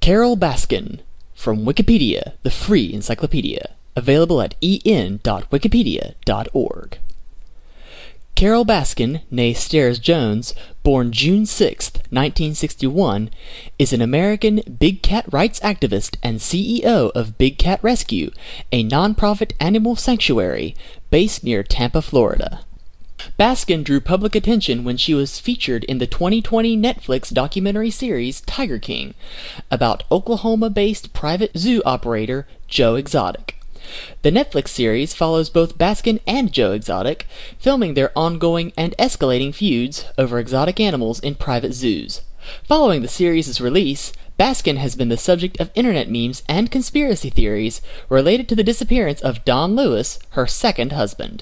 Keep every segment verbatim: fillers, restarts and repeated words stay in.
Carole Baskin, from Wikipedia, the free encyclopedia, available at e n dot wikipedia dot org. Carole Baskin, née Stairs Jones, born June sixth, nineteen sixty-one, is an American big cat rights activist and C E O of Big Cat Rescue, a nonprofit animal sanctuary based near Tampa, Florida. Baskin drew public attention when she was featured in the twenty twenty Netflix documentary series Tiger King, about Oklahoma-based private zoo operator Joe Exotic. The Netflix series follows both Baskin and Joe Exotic, filming their ongoing and escalating feuds over exotic animals in private zoos. Following the series' release, Baskin has been the subject of internet memes and conspiracy theories related to the disappearance of Don Lewis, her second husband.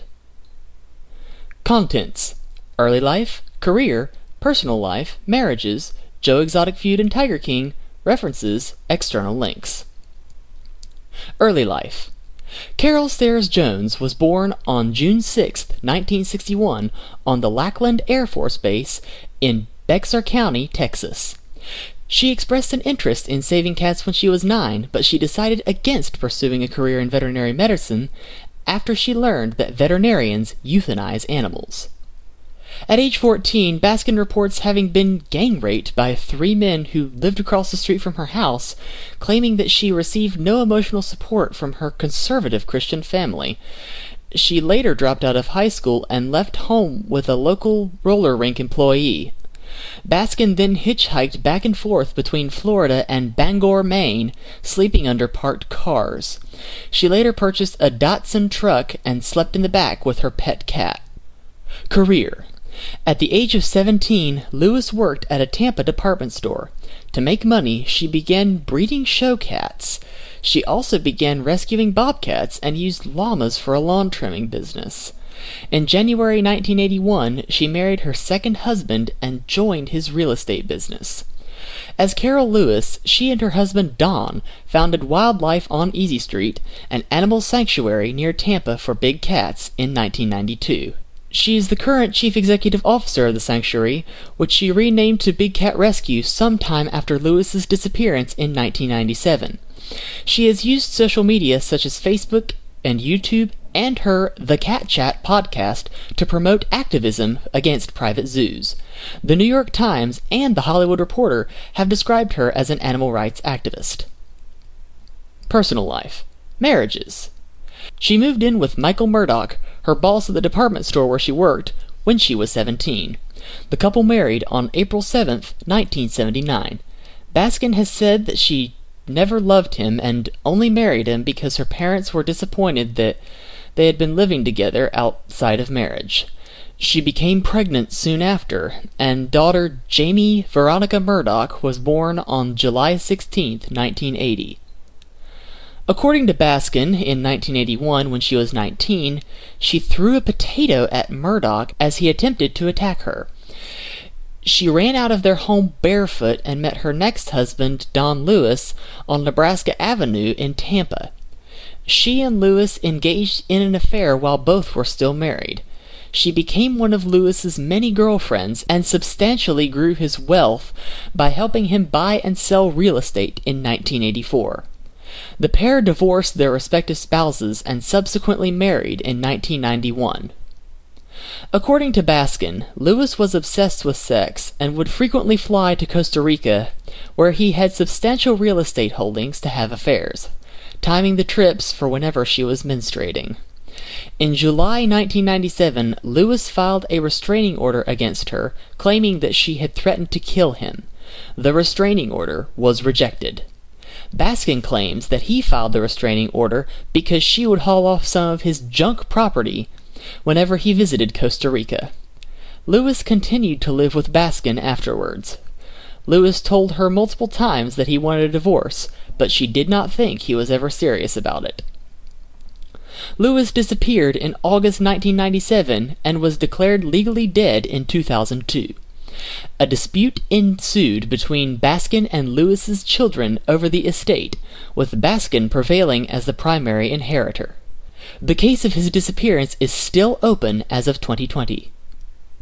Contents: Early life, career, personal life, marriages, Joe Exotic feud and Tiger King, references, external links. Early life. Carole Stairs Jones was born on June sixth, nineteen sixty-one, on the Lackland Air Force Base in Bexar County, Texas. She expressed an interest in saving cats when she was nine, but she decided against pursuing a career in veterinary medicine after she learned that veterinarians euthanize animals. At age fourteen, Baskin reports having been gang raped by three men who lived across the street from her house, claiming that she received no emotional support from her conservative Christian family. She later dropped out of high school and left home with a local roller rink employee. Baskin then hitchhiked back and forth between Florida and Bangor, Maine, sleeping under parked cars. She later purchased a Datsun truck and slept in the back with her pet cat. Career. At the age of seventeen, Lewis worked at a Tampa department store. To make money, she began breeding show cats. She also began rescuing bobcats and used llamas for a lawn trimming business. In January nineteen eighty-one, she married her second husband and joined his real estate business. As Carole Lewis, she and her husband Don founded Wildlife on Easy Street, an animal sanctuary near Tampa for big cats, in nineteen ninety-two. She is the current chief executive officer of the sanctuary, which she renamed to Big Cat Rescue sometime after Lewis's disappearance in nineteen ninety-seven. She has used social media such as Facebook and YouTube and her The Cat Chat podcast to promote activism against private zoos. The New York Times and The Hollywood Reporter have described her as an animal rights activist. Personal life. Marriages. She moved in with Michael Murdoch, her boss at the department store where she worked, when she was seventeen. The couple married on April seventh, nineteen seventy-nine. Baskin has said that she never loved him and only married him because her parents were disappointed that they had been living together outside of marriage. She became pregnant soon after, and daughter Jamie Veronica Murdoch was born on July sixteenth, nineteen eighty. According to Baskin, in nineteen eighty-one, when she was nineteen, she threw a potato at Murdoch as he attempted to attack her. She ran out of their home barefoot and met her next husband, Don Lewis, on Nebraska Avenue in Tampa. She and Lewis engaged in an affair while both were still married. She became one of Lewis's many girlfriends and substantially grew his wealth by helping him buy and sell real estate in nineteen eighty-four. The pair divorced their respective spouses and subsequently married in nineteen ninety-one. According to Baskin, Lewis was obsessed with sex and would frequently fly to Costa Rica, where he had substantial real estate holdings, to have affairs, timing the trips for whenever she was menstruating. In July nineteen ninety-seven, Lewis filed a restraining order against her, claiming that she had threatened to kill him. The restraining order was rejected. Baskin claims that he filed the restraining order because she would haul off some of his junk property whenever he visited Costa Rica. Lewis continued to live with Baskin afterwards. Lewis told her multiple times that he wanted a divorce, but she did not think he was ever serious about it. Lewis disappeared in August nineteen ninety-seven and was declared legally dead in two thousand two. A dispute ensued between Baskin and Lewis's children over the estate, with Baskin prevailing as the primary inheritor. The case of his disappearance is still open as of twenty twenty.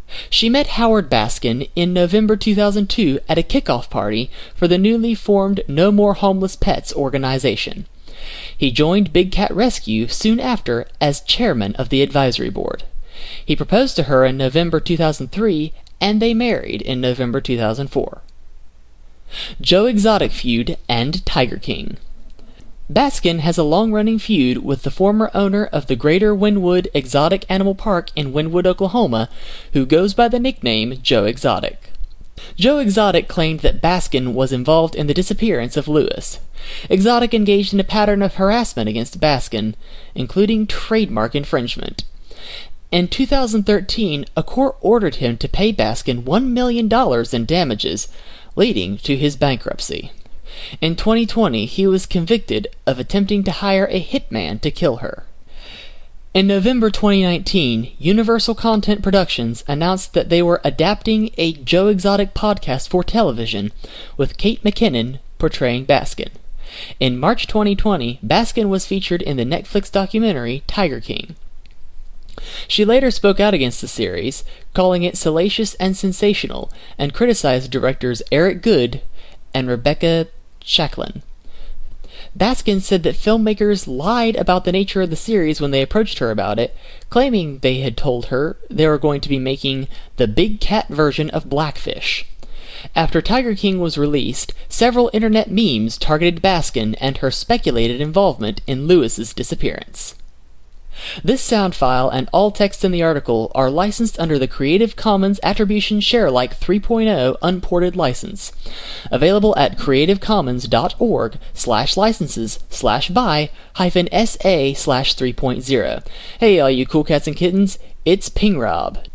She met Howard Baskin in November two thousand two at a kickoff party for the newly formed No More Homeless Pets organization. He joined Big Cat Rescue soon after as chairman of the advisory board. He proposed to her in November two thousand three, and they married in November two thousand four. Joe Exotic feud and Tiger King. Baskin has a long-running feud with the former owner of the Greater Wynwood Exotic Animal Park in Wynwood, Oklahoma, who goes by the nickname Joe Exotic. Joe Exotic claimed that Baskin was involved in the disappearance of Lewis. Exotic engaged in a pattern of harassment against Baskin, including trademark infringement. In two thousand thirteen, a court ordered him to pay Baskin one million dollars in damages, leading to his bankruptcy. In twenty twenty, he was convicted of attempting to hire a hitman to kill her. In November twenty nineteen, Universal Content Productions announced that they were adapting a Joe Exotic podcast for television, with Kate McKinnon portraying Baskin. In March twenty twenty, Baskin was featured in the Netflix documentary Tiger King. She later spoke out against the series, calling it salacious and sensational, and criticized directors Eric Goode and Rebecca Shacklin. Baskin said that filmmakers lied about the nature of the series when they approached her about it, claiming they had told her they were going to be making the Big Cat version of Blackfish. After Tiger King was released, several internet memes targeted Baskin and her speculated involvement in Lewis's disappearance. This sound file and all text in the article are licensed under the Creative Commons Attribution Sharealike three point oh unported license. Available at creativecommons.org slash licenses slash by hyphen sa slash 3.0. Hey all you cool cats and kittens, it's Ping Rob.